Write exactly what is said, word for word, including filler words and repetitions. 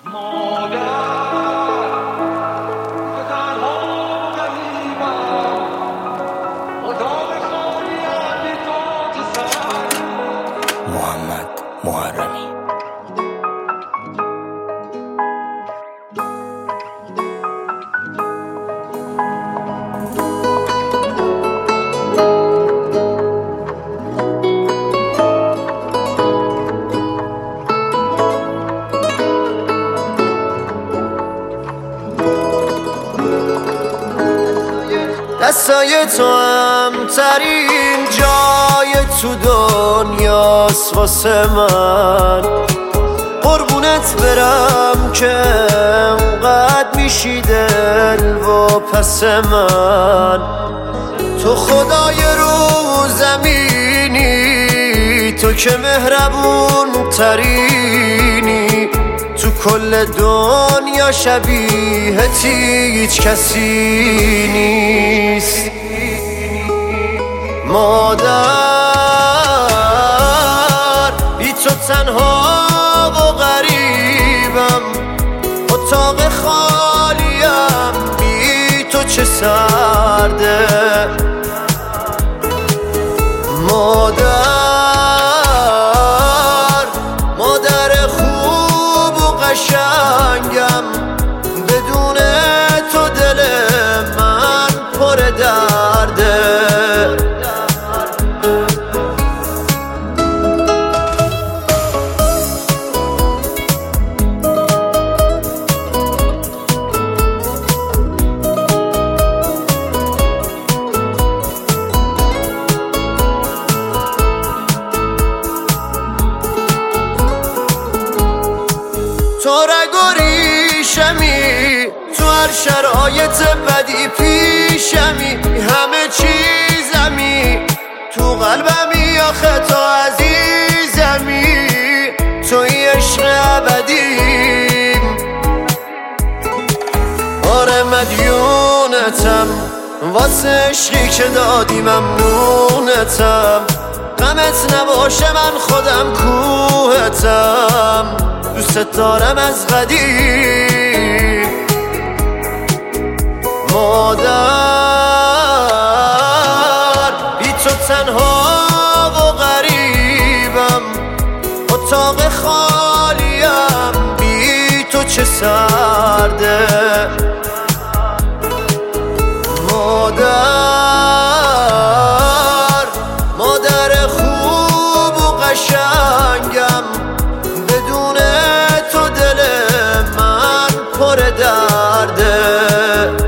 محمد محرمی. دستای تو هم ترین جای تو دنیاست واسه من. قربونت برم که انقدر میشی دل و پس من. تو خدای رو زمینی، تو که مهربون ترینی. تو کل دنیا شبیهت هیچ کسی نیست. مادر بی تو تنها و غریبم، اتاق خالیم بی تو چه سرده. مادر مادر خوب و قشنگم، بدون تو دل من پر درده. تو رگ و ریشمی، تو هر شرایط بدی پیشمی. همه چیزمی، تو قلبمی آخه تو عزیزمی. توی عشق ابدیم، آره مدیونتم واسه عشقی که دادی ممنونتم. غمت نباشه من خودم کوهتم، دوست دارم از قدیم. مادر بی تو تنها و غریبم، اتاق خالیم بی تو چه سرده. مادر مادر خوب و قشنگم، بدون تو دل من پر درده.